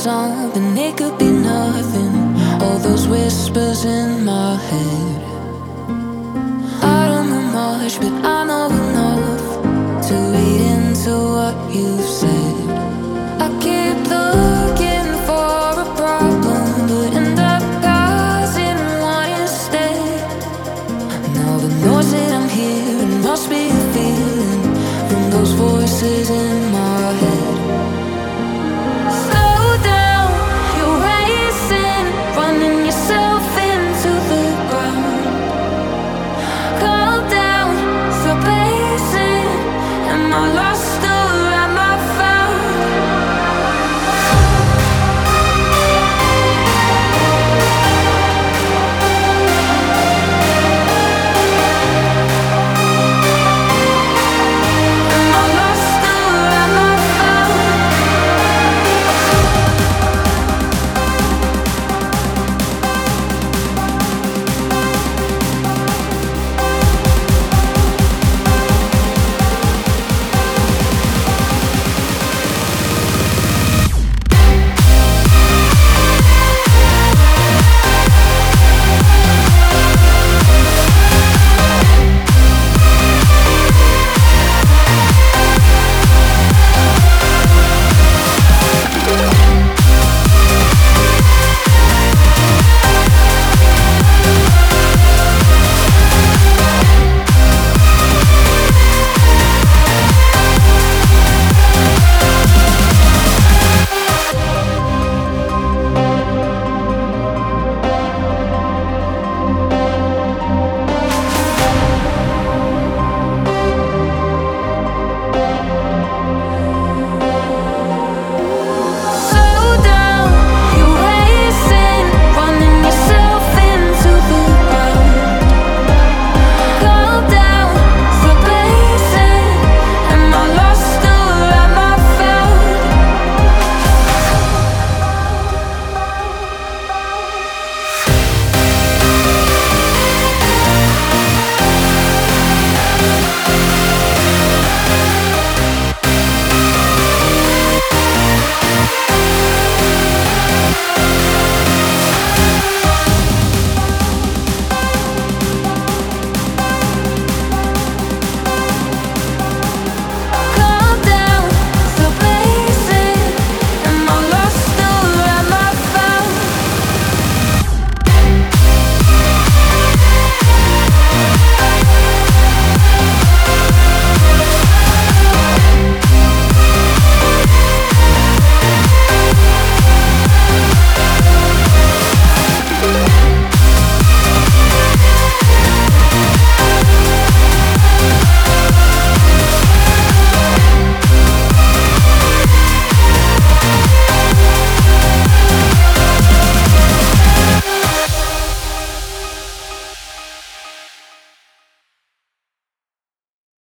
something, it could be nothing. All those whispers in my head. I don't know much, but I know enough to read into what you've said. I keep looking for a problem, but end up causing one instead. Now the noise that I'm hearing must be a feeling from those voices in my head.